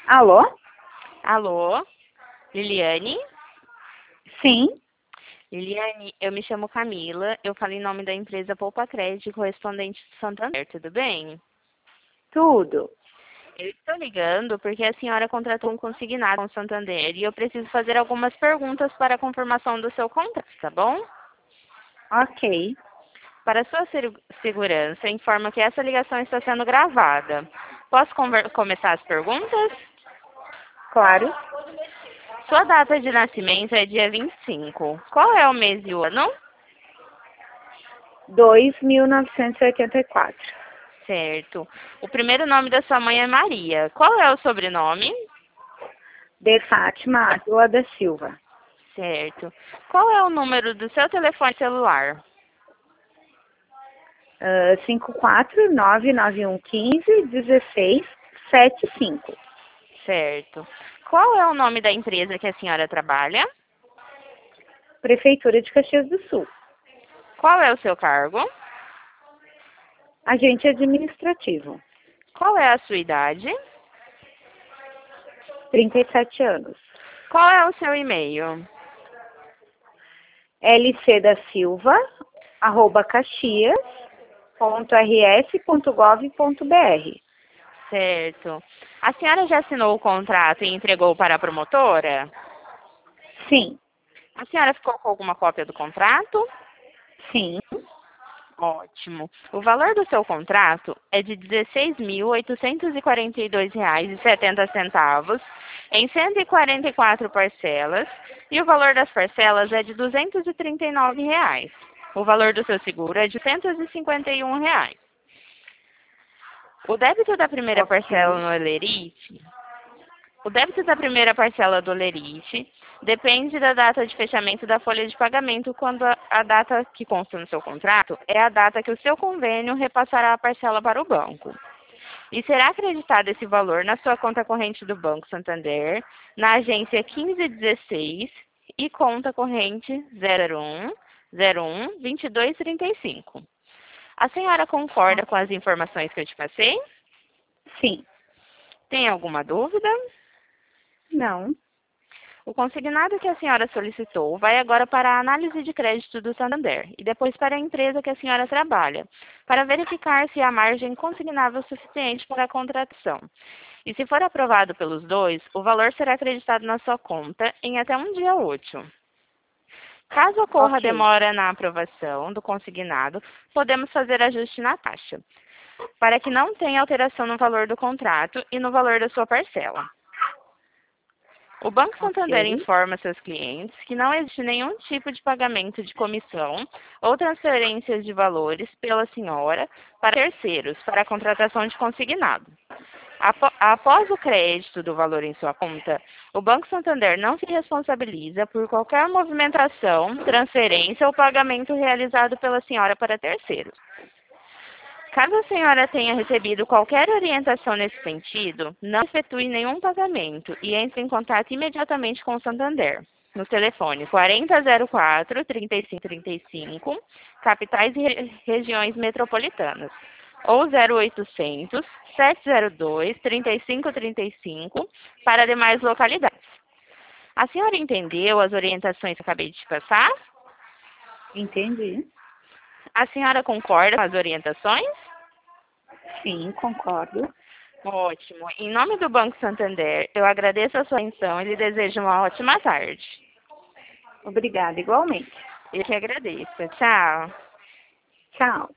Alô? Alô, Liliane? Sim, Liliane, eu me chamo Camila, eu falo em nome da empresa Poupa Crédito, correspondente de Santander, tudo bem? tudo. Eu estou ligando porque a senhora contratou um consignado com o Santander e eu preciso fazer algumas perguntas para a confirmação do seu contrato, tá bom? Ok, Para sua segurança, informo que essa ligação está sendo gravada. Posso começar as perguntas? claro. Sua data de nascimento é dia 25. Qual é o mês e o ano? 2.984. Certo. O primeiro nome da sua mãe é Maria. Qual é o sobrenome? De Fátima Ávila da Silva. Certo. Qual é o número do seu telefone celular? 54991151675. Certo. Qual é o nome da empresa que a senhora trabalha? Prefeitura de Caxias do Sul. Qual é o seu cargo? Agente administrativo. Qual é a sua idade? 37 anos. Qual é o seu e-mail? lcdasilva@caxias.rs.gov.br. Certo. A senhora já assinou o contrato e entregou para a promotora? Sim, A senhora ficou com alguma cópia do contrato? sim. Ótimo. O valor do seu contrato é de R$ 16.842,70 em 144 parcelas e o valor das parcelas é de R$ 239. O valor do seu seguro é de R$ 151. O débito da primeira parcela Ok, no Olerite O débito da primeira parcela do Lerite depende da data de fechamento da folha de pagamento, quando a data que consta no seu contrato é a data que o seu convênio repassará a parcela para o banco. E será acreditado esse valor na sua conta corrente do Banco Santander, na agência 1516 e conta corrente 01012235. A senhora concorda com as informações que eu te passei? sim. Tem alguma dúvida? Não. O consignado que a senhora solicitou vai agora para a análise de crédito do Santander e depois para a empresa que a senhora trabalha, para verificar se há margem consignável suficiente para a contratação. E se for aprovado pelos dois, o valor será acreditado na sua conta em até um dia útil. Caso ocorra Ok, demora na aprovação do consignado, podemos fazer ajuste na taxa, para que não tenha alteração no valor do contrato e no valor da sua parcela. O Banco Santander ok. informa seus clientes que não existe nenhum tipo de pagamento de comissão ou transferências de valores pela senhora para terceiros para a contratação de consignado. Após o crédito do valor em sua conta, o Banco Santander não se responsabiliza por qualquer movimentação, transferência ou pagamento realizado pela senhora para terceiros. Caso a senhora tenha recebido qualquer orientação nesse sentido, não efetue nenhum pagamento e entre em contato imediatamente com o Santander, no telefone 4004-3535, capitais e regiões metropolitanas, ou 0800 702 3535 para demais localidades. A senhora entendeu as orientações que eu acabei de te passar? Entendi. A senhora concorda com as orientações? Sim, concordo. Ótimo. Em nome do Banco Santander, eu agradeço a sua atenção e lhe desejo uma ótima tarde. Obrigada, igualmente. Eu que agradeço. Tchau. Tchau.